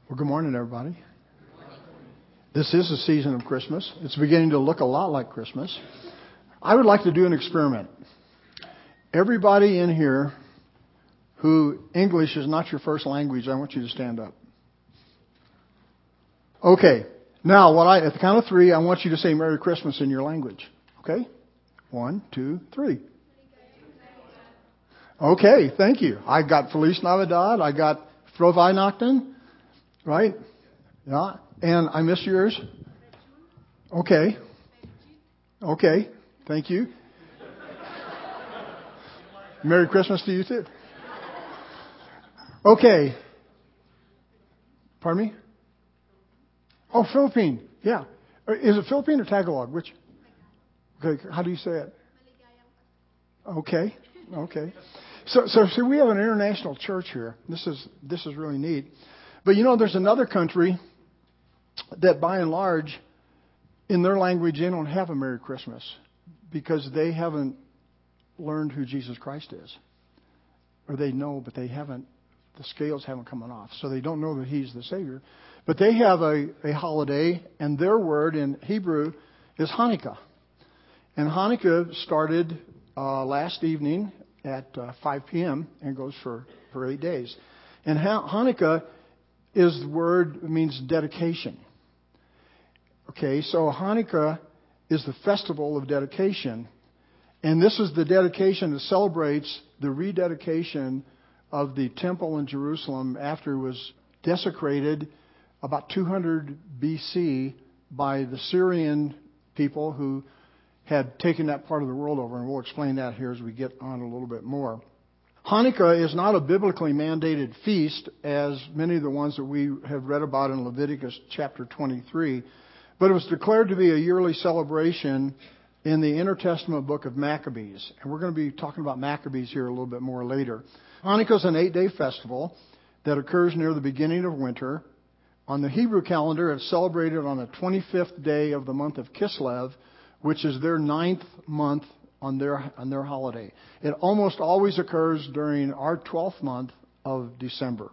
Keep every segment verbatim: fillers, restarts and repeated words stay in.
Well, good morning, everybody. This is the season of Christmas. It's beginning to look a lot like Christmas. I would like to do an experiment. Everybody in here who English is not your first language, I want you to stand up. Okay. Now, what I at the count of three, I want you to say Merry Christmas in your language. Okay? One, two, three. Okay, thank you. I got Feliz Navidad. I got Frohe Weihnachten. Right? Yeah. And I missed yours? Okay. Okay. Thank you. Merry Christmas to you too. Okay. Pardon me? Oh, Philippine. Yeah. Is it Philippine or Tagalog? Which? Okay. How do you say it? Okay. Okay. So, so, so we have an international church here. This is, this is really neat. But you know, there's another country that by and large, in their language, they don't have a Merry Christmas because they haven't learned who Jesus Christ is. Or they know, but they haven't, the scales haven't come off. So they don't know that He's the Savior. But they have a, a holiday, and their word in Hebrew is Hanukkah. And Hanukkah started uh, last evening at uh, five p.m. and goes for, for eight days. And ha- Hanukkah is the word, it means dedication. Okay, so Hanukkah is the festival of dedication. And this is the dedication that celebrates the rededication of the temple in Jerusalem after it was desecrated about two hundred B C by the Syrian people who had taken that part of the world over. And we'll explain that here as we get on a little bit more. Hanukkah is not a biblically mandated feast, as many of the ones that we have read about in Leviticus chapter twenty-three, but it was declared to be a yearly celebration in the intertestament book of Maccabees. And we're going to be talking about Maccabees here a little bit more later. Hanukkah is an eight-day festival that occurs near the beginning of winter. On the Hebrew calendar, it's celebrated on the twenty-fifth day of the month of Kislev, which is their ninth month on their on their holiday. It almost always occurs during our twelfth month of December.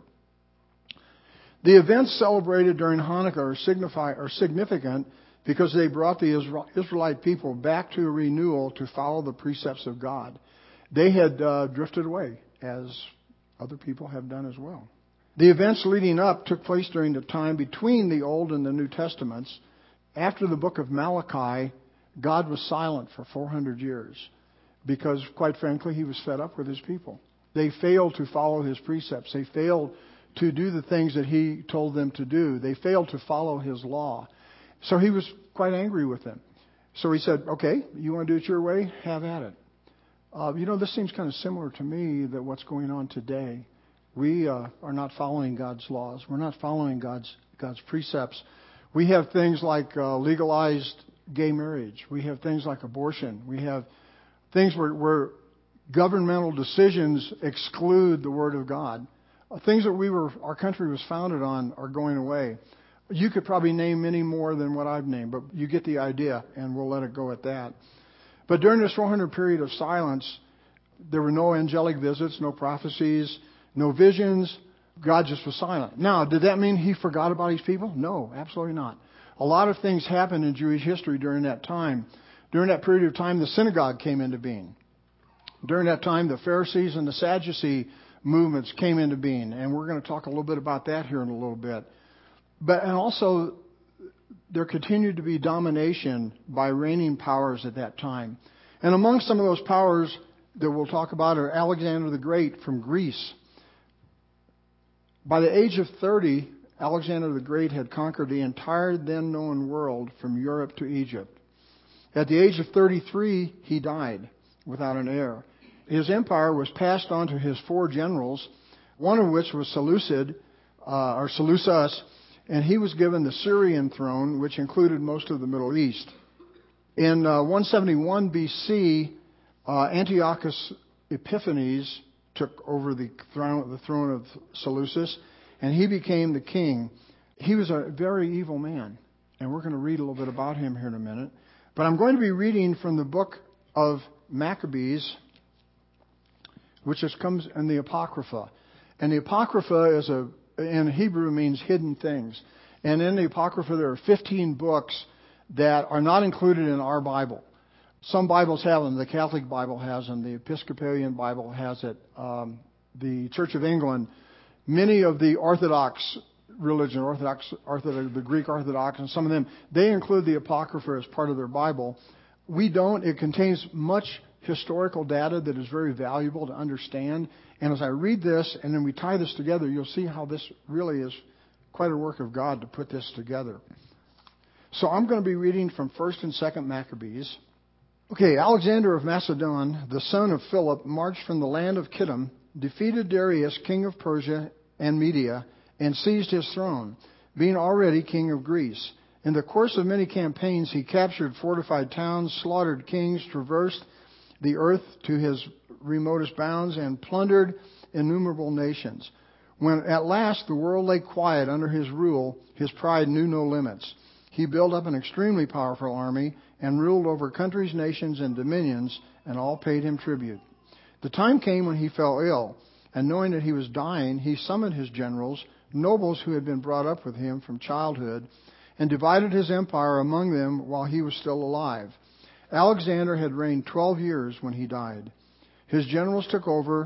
The events celebrated during Hanukkah are, signify, are significant because they brought the Israel, Israelite people back to a renewal to follow the precepts of God. They had uh, drifted away, as other people have done as well. The events leading up took place during the time between the Old and the New Testaments. After the book of Malachi, God was silent for four hundred years because, quite frankly, He was fed up with His people. They failed to follow His precepts. They failed to do the things that He told them to do. They failed to follow His law. So He was quite angry with them. So He said, okay, you want to do it your way? Have at it. Uh, you know, this seems kind of similar to me that what's going on today. We uh, are not following God's laws. We're not following God's God's precepts. We have things like uh, legalized gay marriage. We have things like abortion. We have things where, where governmental decisions exclude the Word of God. Uh, things that we were, our country was founded on are going away. You could probably name many more than what I've named, but you get the idea, and we'll let it go at that. But during this four hundred period of silence, there were no angelic visits, no prophecies, no visions. God just was silent. Now, did that mean He forgot about His people? No, absolutely not. A lot of things happened in Jewish history during that time. During that period of time, the synagogue came into being. During that time, the Pharisees and the Sadducee movements came into being. And we're going to talk a little bit about that here in a little bit. But and also, there continued to be domination by reigning powers at that time. And among some of those powers that we'll talk about are Alexander the Great from Greece. By the age of thirty, Alexander the Great had conquered the entire then known world from Europe to Egypt. At the age of thirty-three, he died without an heir. His empire was passed on to his four generals, one of which was Seleucid, uh, or Seleucus, and he was given the Syrian throne, which included most of the Middle East. In uh, one seventy-one B C, uh, Antiochus Epiphanes took over the throne, the throne of Seleucus, and he became the king. He was a very evil man, and we're going to read a little bit about him here in a minute. But I'm going to be reading from the book of Maccabees, which is, comes in the Apocrypha. And the Apocrypha is a in Hebrew means hidden things. And in the Apocrypha, there are fifteen books that are not included in our Bible. Some Bibles have them. The Catholic Bible has them. The Episcopalian Bible has it. Um, the Church of England, many of the Orthodox religion, Orthodox, Orthodox, the Greek Orthodox, and some of them, they include the Apocrypha as part of their Bible. We don't. It contains much historical data that is very valuable to understand. And as I read this, and then we tie this together, you'll see how this really is quite a work of God to put this together. So I'm going to be reading from First and Second Maccabees. Okay, Alexander of Macedon, the son of Philip, marched from the land of Kittim, defeated Darius, king of Persia and Media, and seized his throne, being already king of Greece. In the course of many campaigns, he captured fortified towns, slaughtered kings, traversed the earth to his remotest bounds, and plundered innumerable nations. When at last the world lay quiet under his rule, his pride knew no limits. He built up an extremely powerful army and ruled over countries, nations, and dominions, and all paid him tribute. The time came when he fell ill, and knowing that he was dying, he summoned his generals, nobles who had been brought up with him from childhood, and divided his empire among them while he was still alive. Alexander had reigned twelve years when he died. His generals took over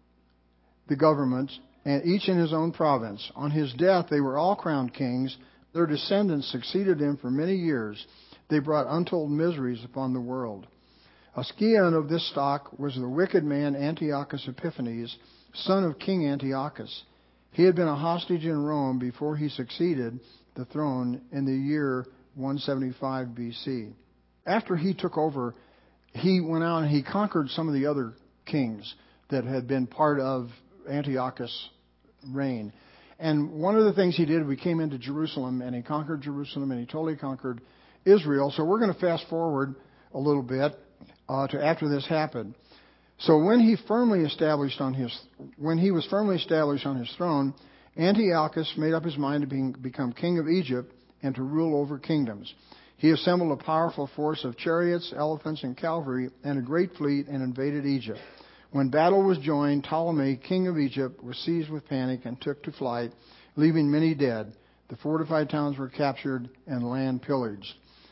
the government, and each in his own province. On his death, they were all crowned kings. Their descendants succeeded him for many years. They brought untold miseries upon the world. A scion of this stock was the wicked man Antiochus Epiphanes, son of King Antiochus. He had been a hostage in Rome before he succeeded the throne in the year one seventy-five B C. After he took over, he went out and he conquered some of the other kings that had been part of Antiochus' reign. And one of the things he did, we came into Jerusalem, and he conquered Jerusalem, and he totally conquered Israel. So we're going to fast forward a little bit uh, to after this happened. So when he firmly established on his, when he was firmly established on his throne, Antiochus made up his mind to be, become king of Egypt and to rule over kingdoms. He assembled a powerful force of chariots, elephants, and cavalry, and a great fleet, and invaded Egypt. When battle was joined, Ptolemy, king of Egypt, was seized with panic and took to flight, leaving many dead. The fortified towns were captured and land pillaged.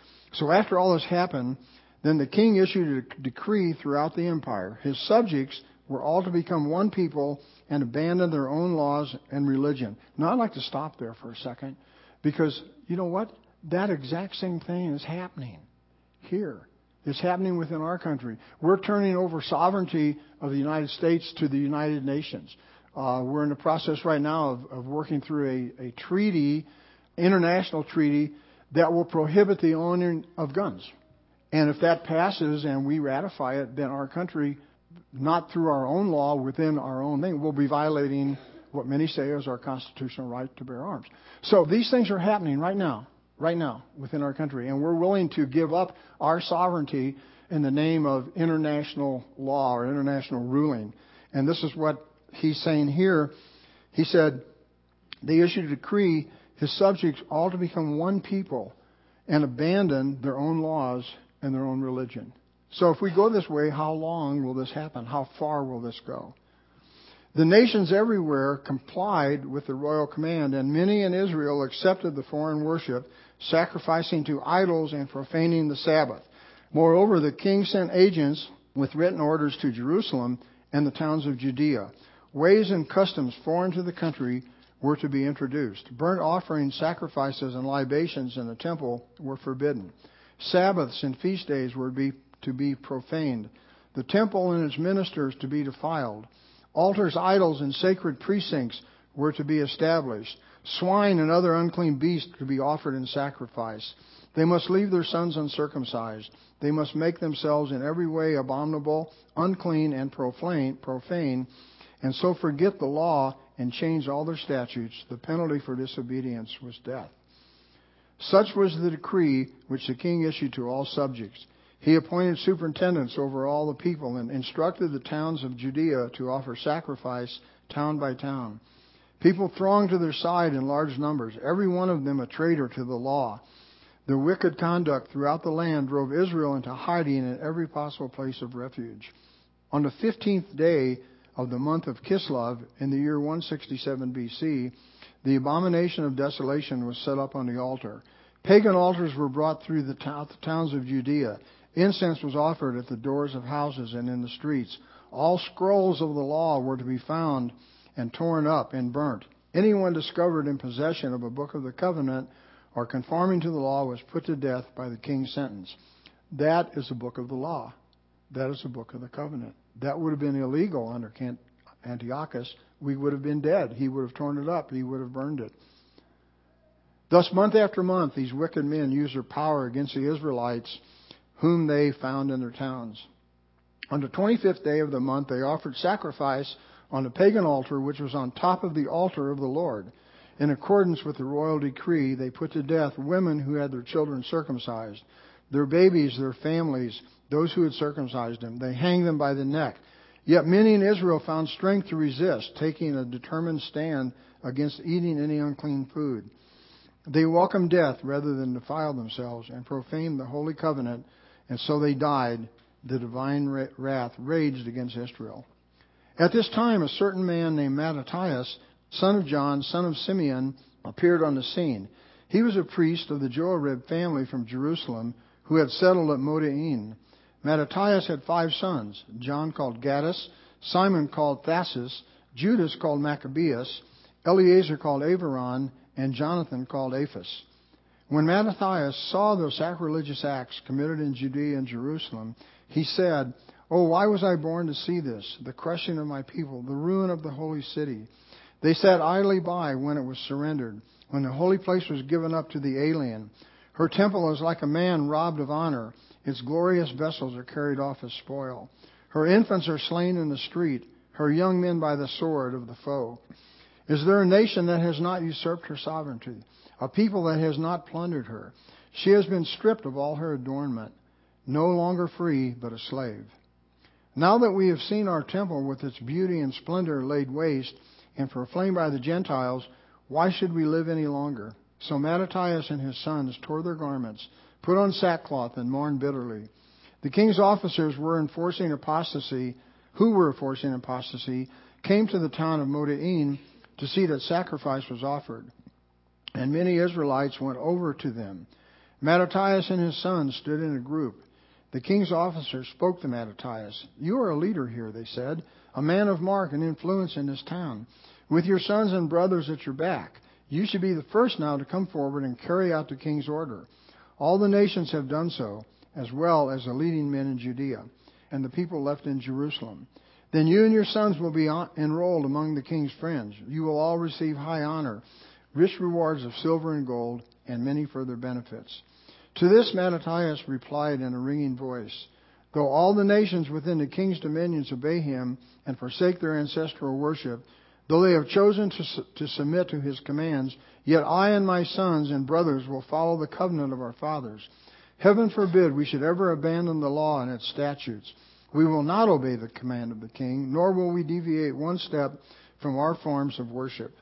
So after all this happened, then the king issued a decree throughout the empire. His subjects were all to become one people and abandon their own laws and religion. Now I'd like to stop there for a second, because you know what? That exact same thing is happening here. It's happening within our country. We're turning over sovereignty of the United States to the United Nations. Uh, we're in the process right now of, of working through a, a treaty, international treaty, that will prohibit the owning of guns. And if that passes and we ratify it, then our country, not through our own law, within our own thing, will be violating what many say is our constitutional right to bear arms. So these things are happening right now. Right now, within our country. And we're willing to give up our sovereignty in the name of international law or international ruling. And this is what he's saying here. He said, they issued a decree, his subjects all to become one people and abandon their own laws and their own religion. So if we go this way, how long will this happen? How far will this go? The nations everywhere complied with the royal command, and many in Israel accepted the foreign worship, sacrificing to idols and profaning the Sabbath. Moreover, the king sent agents with written orders to Jerusalem and the towns of Judea. Ways and customs foreign to the country were to be introduced. Burnt offerings, sacrifices, and libations in the temple were forbidden. Sabbaths and feast days were to be, to be profaned. The temple and its ministers to be defiled. Altars, idols, and sacred precincts were to be established. Swine and other unclean beasts to be offered in sacrifice. They must leave their sons uncircumcised. They must make themselves in every way abominable, unclean, and profane, profane, and so forget the law and change all their statutes. The penalty for disobedience was death. Such was the decree which the king issued to all subjects. He appointed superintendents over all the people and instructed the towns of Judea to offer sacrifice town by town. People thronged to their side in large numbers, every one of them a traitor to the law. Their wicked conduct throughout the land drove Israel into hiding in every possible place of refuge. On the fifteenth day of the month of Kislev, in the year one sixty-seven B C, The abomination of desolation was set up on the altar. Pagan altars were brought through the, to- the towns of Judea. Incense was offered at the doors of houses and in the streets. All scrolls of the law were to be found and torn up and burnt. Anyone discovered in possession of a book of the covenant or conforming to the law was put to death by the king's sentence. That is the book of the law. That is the book of the covenant. That would have been illegal under Antiochus. We would have been dead. He would have torn it up. He would have burned it. Thus, month after month, these wicked men used their power against the Israelites, whom they found in their towns. On the twenty-fifth day of the month, they offered sacrifice on the pagan altar, which was on top of the altar of the Lord. In accordance with the royal decree, they put to death women who had their children circumcised, their babies, their families, those who had circumcised them. They hanged them by the neck. Yet many in Israel found strength to resist, taking a determined stand against eating any unclean food. They welcomed death rather than defile themselves and profaned the holy covenant, and so they died. The divine wrath raged against Israel. At this time, a certain man named Mattathias, son of John, son of Simeon, appeared on the scene. He was a priest of the Joarib family from Jerusalem who had settled at Modain. Mattathias had five sons, John called Gaddis, Simon called Thassus, Judas called Maccabeus, Eleazar called Avaron, and Jonathan called Aphus. When Mattathias saw those sacrilegious acts committed in Judea and Jerusalem, he said, "Oh, why was I born to see this, the crushing of my people, the ruin of the holy city? They sat idly by when it was surrendered, when the holy place was given up to the alien. Her temple is like a man robbed of honor. Its glorious vessels are carried off as spoil. Her infants are slain in the street, her young men by the sword of the foe. Is there a nation that has not usurped her sovereignty, a people that has not plundered her? She has been stripped of all her adornment, no longer free, but a slave. Now that we have seen our temple with its beauty and splendor laid waste and proclaimed by the Gentiles, why should we live any longer?" So Mattathias and his sons tore their garments, put on sackcloth, and mourned bitterly. The king's officers were enforcing apostasy, who were enforcing apostasy, came to the town of Modain to see that sacrifice was offered. And many Israelites went over to them. Mattathias and his sons stood in a group. The king's officers spoke to Mattathias. "You are a leader here," they said, "a man of mark and influence in this town. With your sons and brothers at your back, you should be the first now to come forward and carry out the king's order. All the nations have done so, as well as the leading men in Judea, and the people left in Jerusalem. Then you and your sons will be enrolled among the king's friends. You will all receive high honor, rich rewards of silver and gold, and many further benefits." To this Mattathias replied in a ringing voice, "Though all the nations within the king's dominions obey him and forsake their ancestral worship, though they have chosen to, su- to submit to his commands, yet I and my sons and brothers will follow the covenant of our fathers. Heaven forbid we should ever abandon the law and its statutes. We will not obey the command of the king, nor will we deviate one step from our forms of worship."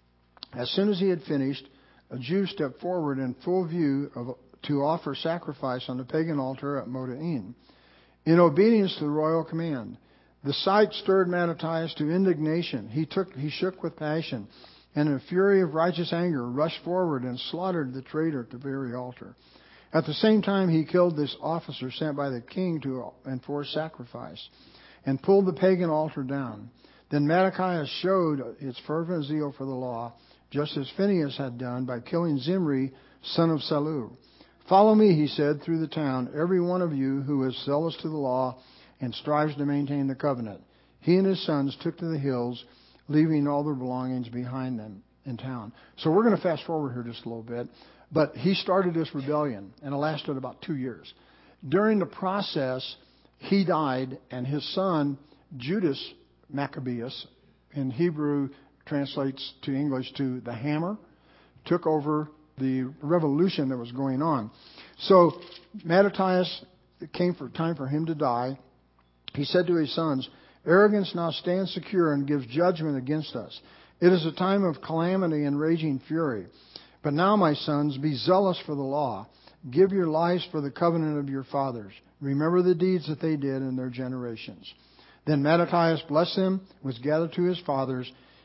As soon as he had finished, a Jew stepped forward in full view of, to offer sacrifice on the pagan altar at Modain, in obedience to the royal command. The sight stirred Mattathias to indignation. He took, he shook with passion, and in a fury of righteous anger rushed forward and slaughtered the traitor at the very altar. At the same time, he killed this officer sent by the king to enforce sacrifice, and pulled the pagan altar down. Then Mattathias showed his fervent zeal for the law, just as Phinehas had done by killing Zimri, son of Salu. "Follow me," he said, "through the town, every one of you who is zealous to the law and strives to maintain the covenant." He and his sons took to the hills, leaving all their belongings behind them in town. So we're going to fast forward here just a little bit. But he started this rebellion, and it lasted about two years. During the process, he died, and his son, Judas Maccabeus, in Hebrew translates to English to the hammer, took over the revolution that was going on. So Mattathias, it came for time for him to die. He said to his sons, "Arrogance now stands secure and gives judgment against us. It is a time of calamity and raging fury. But now, my sons, be zealous for the law. Give your lives for the covenant of your fathers. Remember the deeds that they did in their generations." Then Mattathias blessed them, was gathered to his fathers.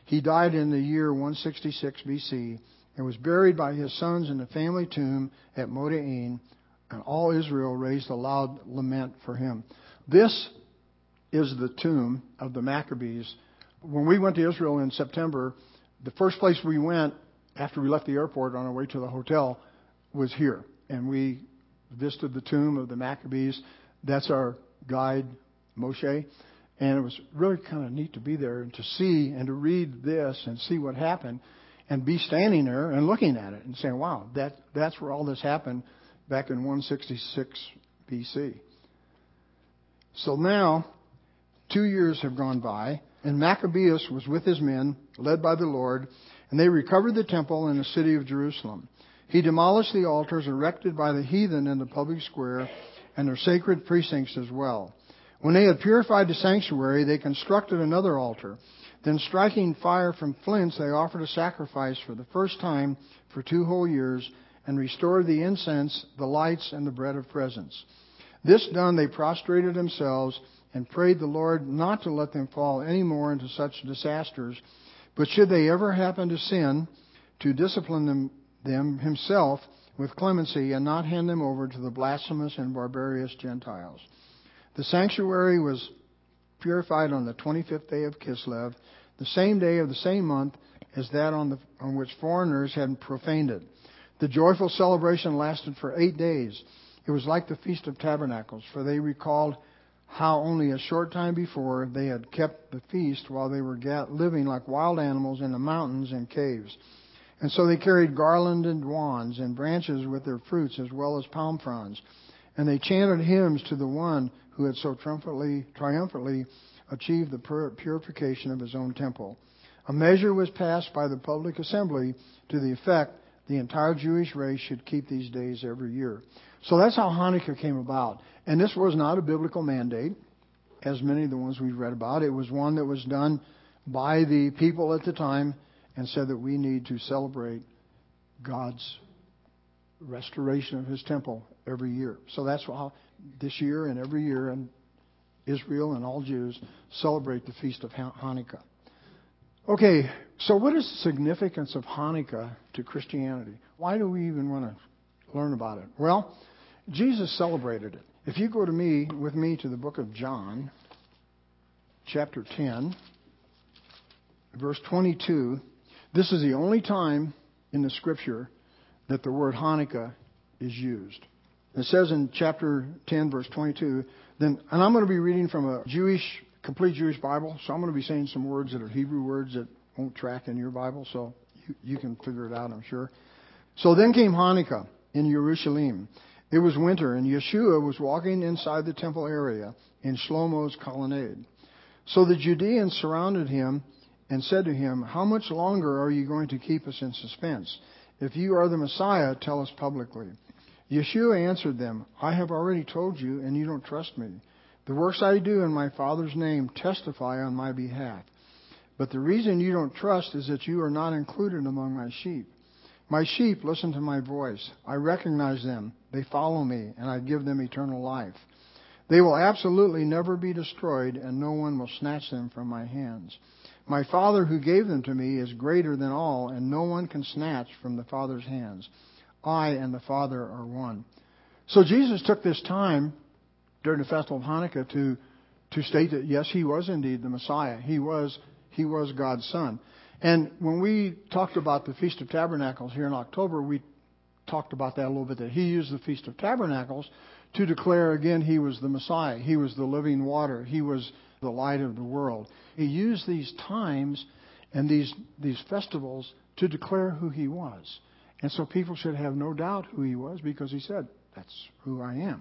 He died in the year one sixty-six B C and was buried by his sons in the family tomb at Modi'in, and all Israel raised a loud lament for him. This is the tomb of the Maccabees. When we went to Israel in September, the first place we went after we left the airport on our way to the hotel was here. And we visited the tomb of the Maccabees. That's our guide, Moshe. And it was really kind of neat to be there and to see and to read this and see what happened and be standing there and looking at it and saying, wow, that, that's where all this happened back in one sixty-six B C. So now, two years have gone by, and Maccabeus was with his men, led by the Lord, and they recovered the temple in the city of Jerusalem. He demolished the altars erected by the heathen in the public square and their sacred precincts as well. When they had purified the sanctuary, they constructed another altar. Then, striking fire from flints, they offered a sacrifice for the first time for two whole years and restored the incense, the lights, and the bread of presence. This done, they prostrated themselves and prayed the Lord not to let them fall any more into such disasters, but should they ever happen to sin, to discipline them, them himself with clemency and not hand them over to the blasphemous and barbarous Gentiles. The sanctuary was purified on the twenty-fifth day of Kislev, the same day of the same month as that on, the, on which foreigners had profaned it. The joyful celebration lasted for eight days. It was like the Feast of Tabernacles, for they recalled how only a short time before they had kept the feast while they were living like wild animals in the mountains and caves. And so they carried garlanded wands and branches with their fruits as well as palm fronds. And they chanted hymns to the one who had so triumphantly, triumphantly achieved the purification of his own temple. A measure was passed by the public assembly to the effect the entire Jewish race should keep these days every year. So that's how Hanukkah came about. And this was not a biblical mandate, as many of the ones we've read about. It was one that was done by the people at the time and said that we need to celebrate God's restoration of his temple every year. So that's how this year and every year, and Israel and all Jews celebrate the Feast of Hanukkah. Okay, so what is the significance of Hanukkah to Christianity? Why do we even want to learn about it? Well, Jesus celebrated it. If you go to me with me to the book of John, chapter ten, verse twenty-two, this is the only time in the Scripture that the word Hanukkah is used. It says in chapter ten, verse twenty-two, then, and I'm going to be reading from a Jewish, complete Jewish Bible, so I'm going to be saying some words that are Hebrew words that won't track in your Bible, so you, you can figure it out, I'm sure. So then came Hanukkah in Jerusalem. It was winter, and Yeshua was walking inside the temple area in Shlomo's colonnade. So the Judeans surrounded him and said to him, "How much longer are you going to keep us in suspense? If you are the Messiah, tell us publicly." Yeshua answered them, "I have already told you, and you don't trust me. The works I do in my Father's name testify on my behalf. But the reason you don't trust is that you are not included among my sheep. My sheep listen to my voice. I recognize them. They follow me, and I give them eternal life. They will absolutely never be destroyed, and no one will snatch them from my hands. My Father who gave them to me is greater than all, and no one can snatch from the Father's hands. I and the Father are one." So Jesus took this time during the festival of Hanukkah to to state that, yes, he was indeed the Messiah. He was he was God's Son. And when we talked about the Feast of Tabernacles here in October, we talked about that a little bit, that he used the Feast of Tabernacles to declare again he was the Messiah. He was the living water. He was the light of the world. He used these times and these these festivals to declare who he was. And so people should have no doubt who he was, because he said, "That's who I am."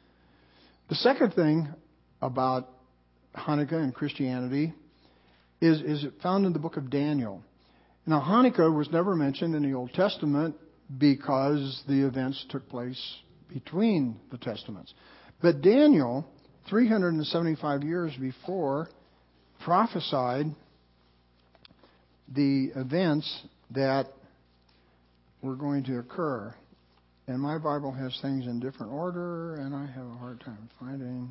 The second thing about Hanukkah and Christianity is, is it found in the book of Daniel. Now, Hanukkah was never mentioned in the Old Testament because the events took place between the Testaments. But Daniel, three hundred seventy-five years before, prophesied the events that were going to occur. And my Bible has things in different order, and I have a hard time finding.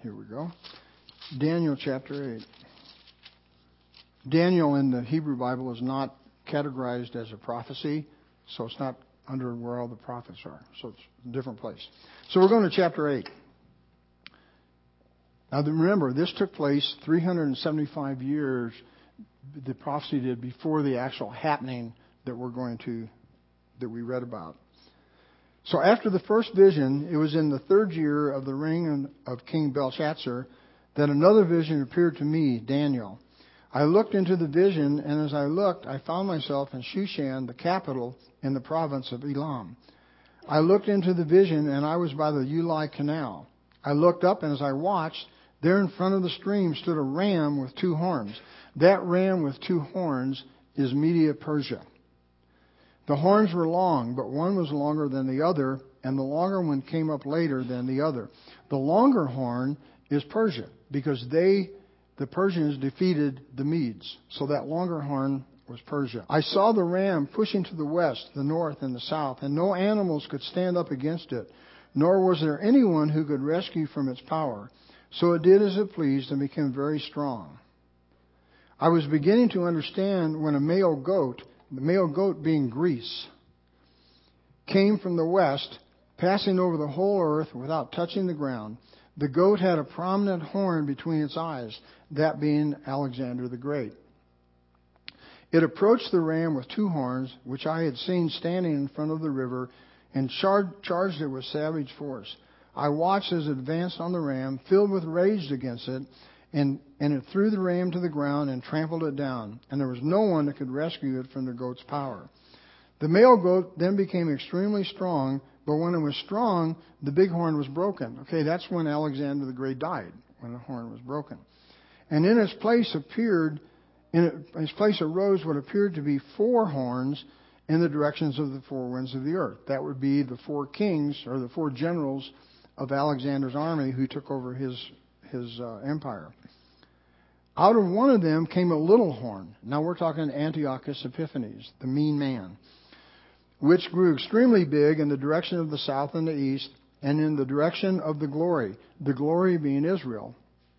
Here we go. Daniel chapter eight. Daniel in the Hebrew Bible is not categorized as a prophecy, so it's not under where all the prophets are. So it's a different place. So we're going to chapter eight. Now remember, this took place three hundred seventy-five years, the prophecy did, before the actual happening that we're going to, that we read about. So after the first vision, it was in the third year of the reign of King Belshazzar that another vision appeared to me, Daniel. I looked into the vision, and as I looked, I found myself in Shushan, the capital in the province of Elam. I looked into the vision, and I was by the Ulai Canal. I looked up, and as I watched, there in front of the stream stood a ram with two horns. That ram with two horns is Media Persia. The horns were long, but one was longer than the other, and the longer one came up later than the other. The longer horn is Persia, because they, the Persians, defeated the Medes. So that longer horn was Persia. I saw the ram pushing to the west, the north, and the south, and no animals could stand up against it, nor was there anyone who could rescue from its power. So it did as it pleased and became very strong. I was beginning to understand when a male goat, the male goat being Greece, came from the west, passing over the whole earth without touching the ground. The goat had a prominent horn between its eyes, that being Alexander the Great. It approached the ram with two horns, which I had seen standing in front of the river, and char- charged it with savage force. I watched as it advanced on the ram, filled with rage against it, and, and it threw the ram to the ground and trampled it down, and there was no one that could rescue it from the goat's power. The male goat then became extremely strong, but when it was strong, the big horn was broken. Okay, that's when Alexander the Great died, when the horn was broken. And in its place appeared, in its place arose what appeared to be four horns in the directions of the four winds of the earth. That would be the four kings, or the four generals of Alexander's army who took over his his uh, empire. Out of one of them came a little horn. Now we're talking Antiochus Epiphanes, the mean man, which grew extremely big in the direction of the south and the east, and in the direction of the glory, the glory being Israel.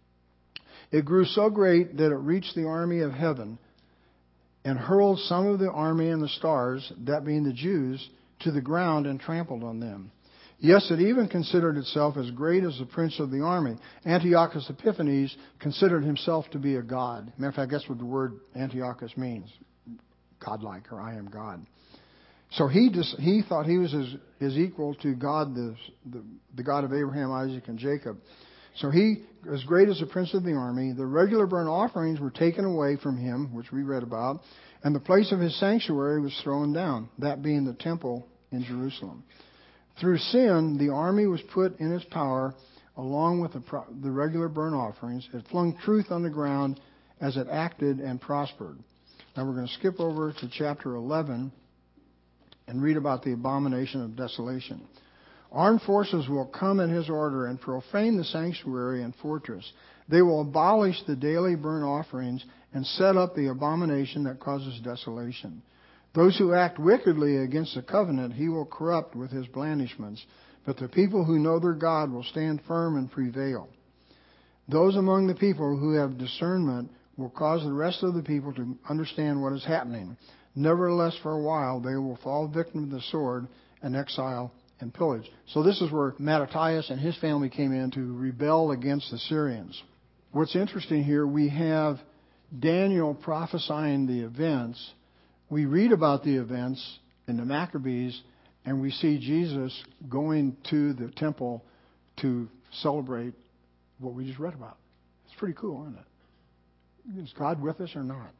It grew so great that it reached the army of heaven and hurled some of the army and the stars, that being the Jews, to the ground and trampled on them. Yes, it even considered itself as great as the prince of the army. Antiochus Epiphanes considered himself to be a god. Matter of fact, that's what the word Antiochus means. Godlike, or I am God. So he just, he thought he was his, his equal to God, the, the, the God of Abraham, Isaac, and Jacob. So he, as great as the prince of the army, the regular burnt offerings were taken away from him, which we read about, and the place of his sanctuary was thrown down, that being the temple in Jerusalem. Through sin, the army was put in its power along with the, pro- the regular burnt offerings. It flung truth on the ground as it acted and prospered. Now we're going to skip over to chapter eleven and read about the abomination of desolation. Armed forces will come at his order and profane the sanctuary and fortress. They will abolish the daily burnt offerings and set up the abomination that causes desolation. Those who act wickedly against the covenant he will corrupt with his blandishments, but the people who know their God will stand firm and prevail. Those among the people who have discernment will cause the rest of the people to understand what is happening. Nevertheless, for a while they will fall victim to the sword and exile and pillage. So this is where Mattathias and his family came in to rebel against the Syrians. What's interesting here, we have Daniel prophesying the events. We read about the events in the Maccabees, and we see Jesus going to the temple to celebrate what we just read about. It's pretty cool, isn't it? Is God with us or not?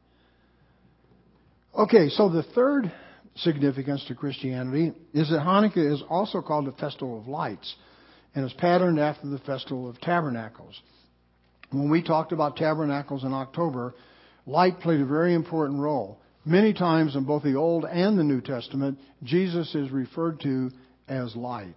Okay, so the third significance to Christianity is that Hanukkah is also called the Festival of Lights, and is patterned after the Festival of Tabernacles. When we talked about tabernacles in October, light played a very important role. Many times in both the Old and the New Testament, Jesus is referred to as light.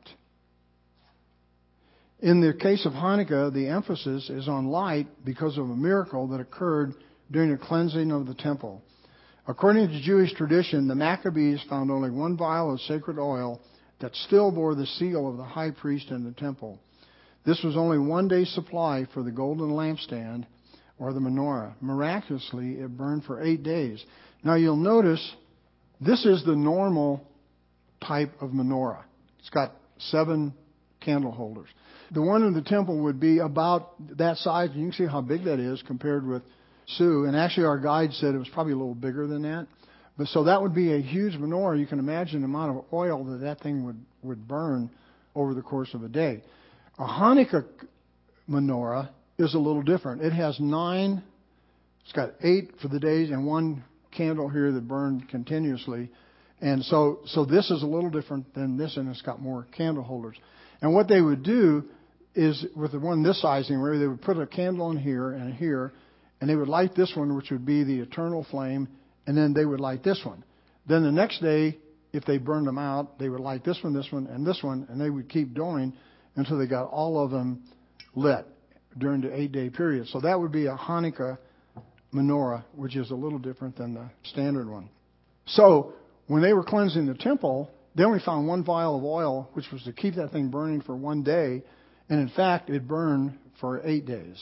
In the case of Hanukkah, the emphasis is on light because of a miracle that occurred during the cleansing of the temple. According to Jewish tradition, the Maccabees found only one vial of sacred oil that still bore the seal of the high priest in the temple. This was only one day's supply for the golden lampstand or the menorah. Miraculously, it burned for eight days. Now you'll notice this is the normal type of menorah. It's got seven candle holders. The one in the temple would be about that size. You can see how big that is compared with Sue. And actually our guide said it was probably a little bigger than that. But so that would be a huge menorah. You can imagine the amount of oil that that thing would, would burn over the course of a day. A Hanukkah menorah is a little different. It has nine, it's got eight for the days and one candle here that burned continuously. And so, so this is a little different than this, and it's got more candle holders. And what they would do is, with the one this sizing, where they would put a candle in here and here, and they would light this one, which would be the eternal flame, and then they would light this one. Then the next day, if they burned them out, they would light this one, this one, and this one, and they would keep going until they got all of them lit during the eight-day period. So that would be a Hanukkah menorah, which is a little different than the standard one. So when they were cleansing the temple, they only found one vial of oil, which was to keep that thing burning for one day. And in fact, it burned for eight days.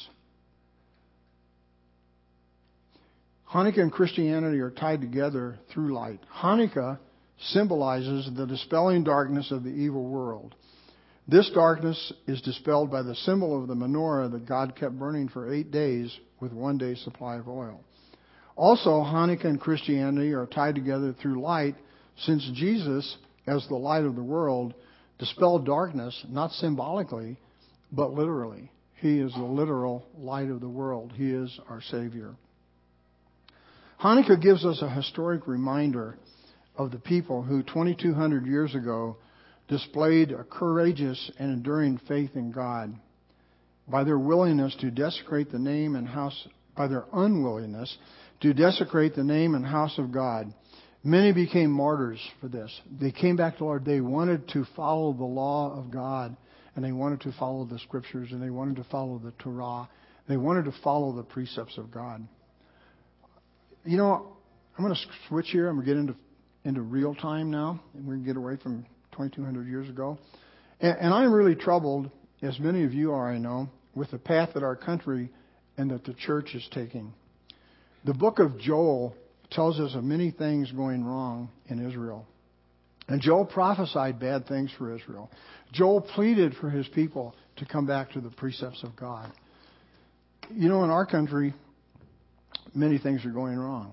Hanukkah and Christianity are tied together through light. Hanukkah symbolizes the dispelling darkness of the evil world. This darkness is dispelled by the symbol of the menorah that God kept burning for eight days with one day's supply of oil. Also, Hanukkah and Christianity are tied together through light, since Jesus, as the light of the world, dispelled darkness, not symbolically, but literally. He is the literal light of the world. He is our Savior. Hanukkah gives us a historic reminder of the people who twenty-two hundred years ago displayed a courageous and enduring faith in God by their willingness to desecrate the name and house, by their unwillingness to desecrate the name and house of God. Many became martyrs for this. They came back to the Lord. They wanted to follow the law of God, and they wanted to follow the Scriptures, and they wanted to follow the Torah. They wanted to follow the precepts of God. You know, I'm going to switch here. I'm going to get into into real time now, and we're going to get away from twenty-two hundred years ago. And, and I'm really troubled, as many of you are, I know, with the path that our country and that the church is taking. The book of Joel tells us of many things going wrong in Israel. And Joel prophesied bad things for Israel. Joel pleaded for his people to come back to the precepts of God. You know, in our country, many things are going wrong.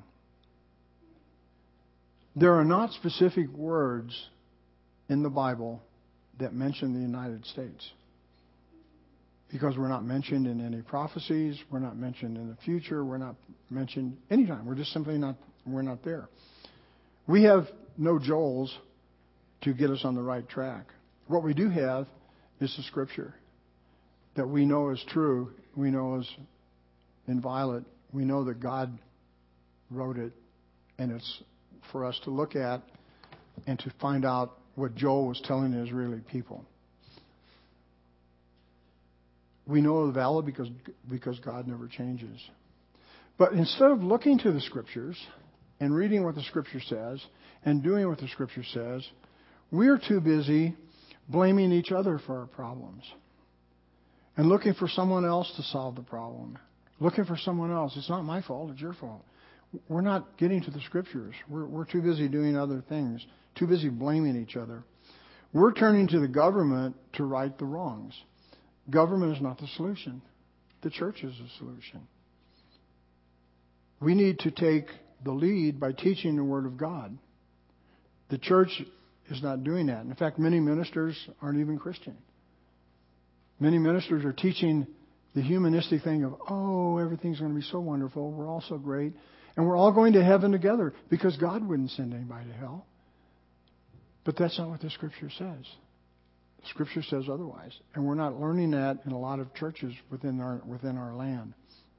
There are not specific words in the Bible that mention the United States, because we're not mentioned in any prophecies, we're not mentioned in the future, we're not mentioned anytime. We're just simply not, we're not there. We have no Joels to get us on the right track. What we do have is the Scripture that we know is true, we know is inviolate, we know that God wrote it, and it's for us to look at and to find out what Joel was telling the Israeli people. We know it's valid because, because God never changes. But instead of looking to the Scriptures and reading what the Scripture says and doing what the Scripture says, we're too busy blaming each other for our problems and looking for someone else to solve the problem. Looking for someone else. It's not my fault, it's your fault. We're not getting to the Scriptures. We're, we're too busy doing other things, too busy blaming each other. We're turning to the government to right the wrongs. Government is not the solution. The church is the solution. We need to take the lead by teaching the Word of God. The church is not doing that. In fact, many ministers aren't even Christian. Many ministers are teaching the humanistic thing of, oh, everything's going to be so wonderful. We're all so great. And we're all going to heaven together, because God wouldn't send anybody to hell. But that's not what the Scripture says. The Scripture says otherwise. And we're not learning that in a lot of churches within our, within our land.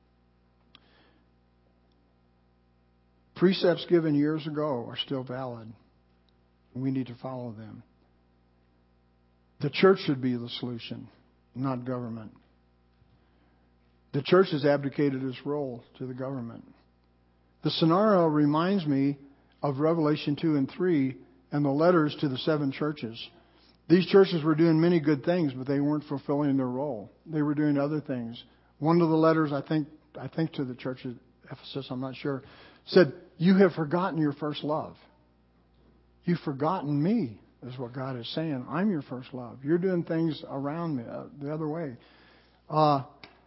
Precepts given years ago are still valid. We need to follow them. The church should be the solution, not government. The church has abdicated its role to the government. The scenario reminds me of Revelation two and three and the letters to the seven churches. These churches were doing many good things, but they weren't fulfilling their role. They were doing other things. One of the letters, I think, I think to the church at Ephesus, I'm not sure, said, "You have forgotten your first love." You've forgotten me, is what God is saying. I'm your first love. You're doing things around me uh, the other way. Uh,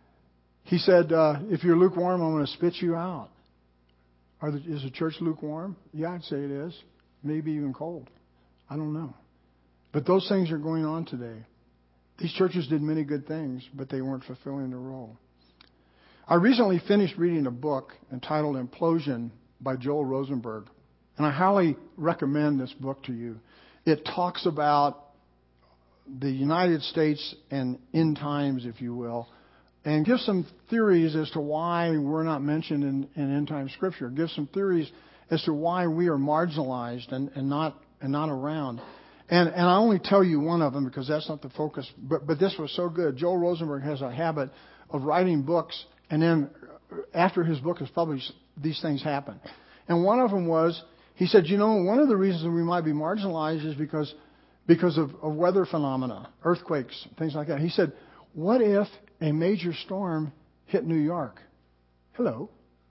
he said, uh, if you're lukewarm, I'm going to spit you out. Are the, is the church lukewarm? Yeah, I'd say it is. Maybe even cold. I don't know. But those things are going on today. These churches did many good things, but they weren't fulfilling their role. I recently finished reading a book entitled Implosion by Joel Rosenberg. And I highly recommend this book to you. It talks about the United States and end times, if you will, and gives some theories as to why we're not mentioned in, in end time scripture. It gives some theories as to why we are marginalized and, and not and not around. And and I only tell you one of them because that's not the focus. But but this was so good. Joel Rosenberg has a habit of writing books, and then after his book is published, these things happen. And one of them was, he said, you know, one of the reasons we might be marginalized is because because of, of weather phenomena, earthquakes, things like that. He said, what if a major storm hit New York? Hello.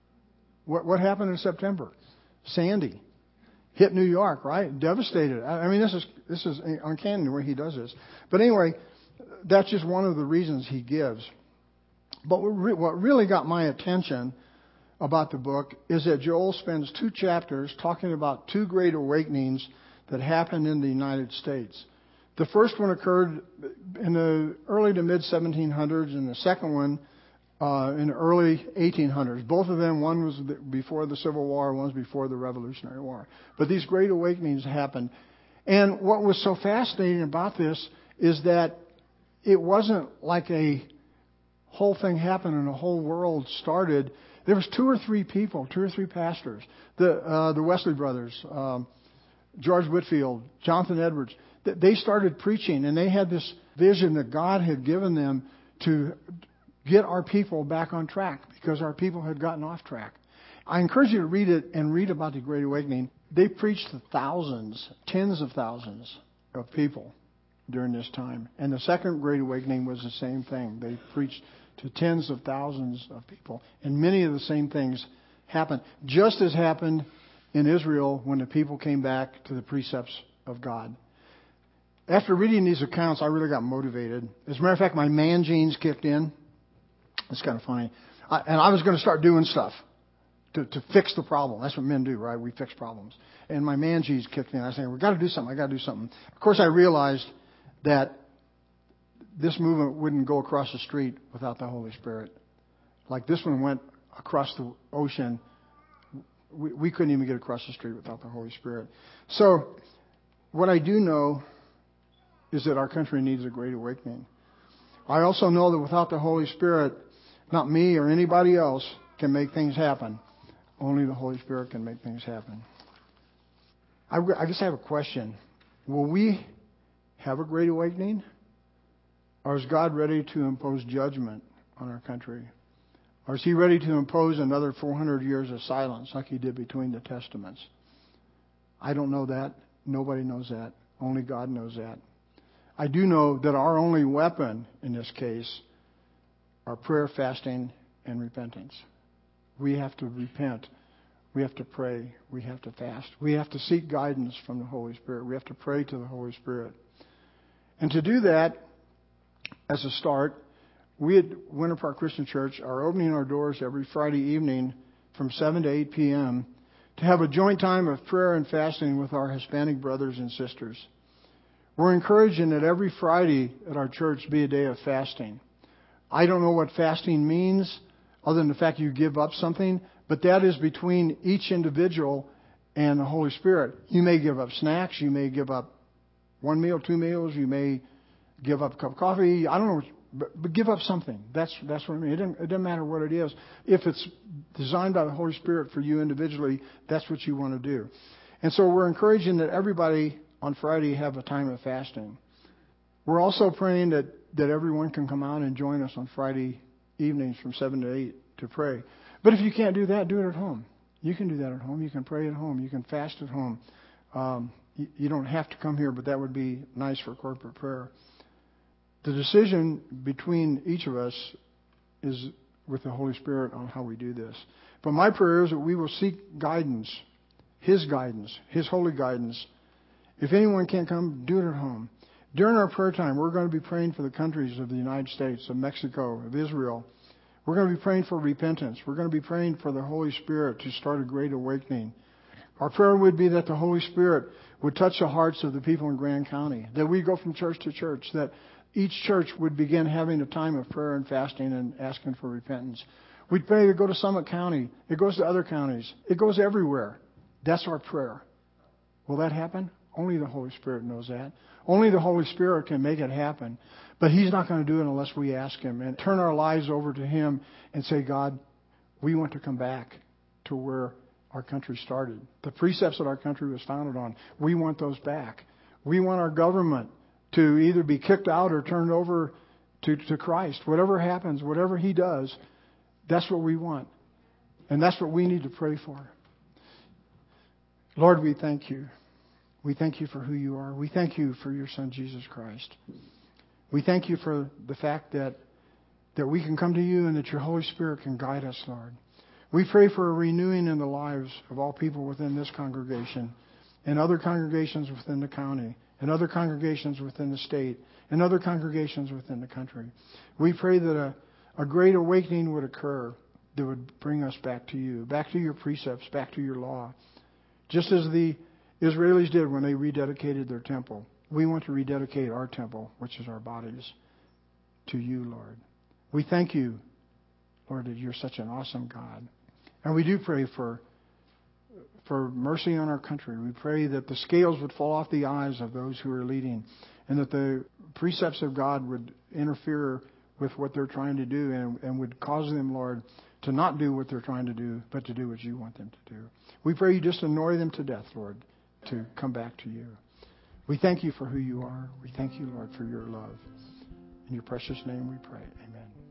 What what happened in September? Sandy hit New York, right? Devastated. I mean, this is this is uncanny the way he does this. But anyway, that's just one of the reasons he gives. But what, re- what really got my attention about the book is that Joel spends two chapters talking about two great awakenings that happened in the United States. The first one occurred in the early to mid seventeen hundreds, and the second one uh, in the early eighteen hundreds. Both of them, one was before the Civil War, one was before the Revolutionary War. But these great awakenings happened. And what was so fascinating about this is that it wasn't like a whole thing happened and the whole world started. There was two or three people, two or three pastors, the uh, the Wesley brothers, um, George Whitefield, Jonathan Edwards. They started preaching, and they had this vision that God had given them to get our people back on track because our people had gotten off track. I encourage you to read it and read about the Great Awakening. They preached to thousands, tens of thousands of people during this time. And the second Great Awakening was the same thing. They preached to tens of thousands of people. And many of the same things happened, just as happened in Israel when the people came back to the precepts of God. After reading these accounts, I really got motivated. As a matter of fact, my man genes kicked in. It's kind of funny. I, and I was going to start doing stuff to, to fix the problem. That's what men do, right? We fix problems. And my man genes kicked in. I said, we've got to do something. I've got to do something. Of course, I realized that this movement wouldn't go across the street without the Holy Spirit. Like this one went across the ocean. We, we couldn't even get across the street without the Holy Spirit. So what I do know is that our country needs a great awakening. I also know that without the Holy Spirit, not me or anybody else can make things happen. Only the Holy Spirit can make things happen. I, I guess I have a question. Will we have a great awakening? Or is God ready to impose judgment on our country? Or is He ready to impose another four hundred years of silence like He did between the Testaments? I don't know that. Nobody knows that. Only God knows that. I do know that our only weapon in this case are prayer, fasting, and repentance. We have to repent. We have to pray. We have to fast. We have to seek guidance from the Holy Spirit. We have to pray to the Holy Spirit. And to do that, as a start, we at Winter Park Christian Church are opening our doors every Friday evening from seven to eight p.m. to have a joint time of prayer and fasting with our Hispanic brothers and sisters. We're encouraging that every Friday at our church be a day of fasting. I don't know what fasting means other than the fact you give up something, but that is between each individual and the Holy Spirit. You may give up snacks. You may give up one meal, two meals. You may give up a cup of coffee. I don't know, but, but give up something. That's that's what I mean. It doesn't, it doesn't matter what it is. If it's designed by the Holy Spirit for you individually, that's what you want to do. And so we're encouraging that everybody on Friday have a time of fasting. We're also praying that, that everyone can come out and join us on Friday evenings from seven to eight to pray. But if you can't do that, do it at home. You can do that at home. You can pray at home. You can fast at home. Um, you, you don't have to come here, but that would be nice for corporate prayer. The decision between each of us is with the Holy Spirit on how we do this. But my prayer is that we will seek guidance, His guidance, His holy guidance. If anyone can't come, do it at home. During our prayer time, we're going to be praying for the countries of the United States, of Mexico, of Israel. We're going to be praying for repentance. We're going to be praying for the Holy Spirit to start a great awakening. Our prayer would be that the Holy Spirit would touch the hearts of the people in Grand County, that we go from church to church, that each church would begin having a time of prayer and fasting and asking for repentance. We'd pray to go to Summit County. It goes to other counties. It goes everywhere. That's our prayer. Will that happen? Only the Holy Spirit knows that. Only the Holy Spirit can make it happen. But He's not going to do it unless we ask Him and turn our lives over to Him and say, God, we want to come back to where our country started. The precepts that our country was founded on, we want those back. We want our government to either be kicked out or turned over to, to Christ. Whatever happens, whatever He does, that's what we want. And that's what we need to pray for. Lord, we thank You. We thank You for who You are. We thank You for Your Son, Jesus Christ. We thank You for the fact that, that we can come to You and that Your Holy Spirit can guide us, Lord. We pray for a renewing in the lives of all people within this congregation and other congregations within the county and other congregations within the state and other congregations within the country. We pray that a, a great awakening would occur that would bring us back to You, back to Your precepts, back to Your law. Just as the Israelis did when they rededicated their temple. We want to rededicate our temple, which is our bodies, to You, Lord. We thank You, Lord, that You're such an awesome God. And we do pray for, for mercy on our country. We pray that the scales would fall off the eyes of those who are leading and that the precepts of God would interfere with what they're trying to do and, and would cause them, Lord, to not do what they're trying to do, but to do what You want them to do. We pray You just annoy them to death, Lord, to come back to You. We thank You for who You are. We thank You, Lord, for Your love. In Your precious name we pray. Amen.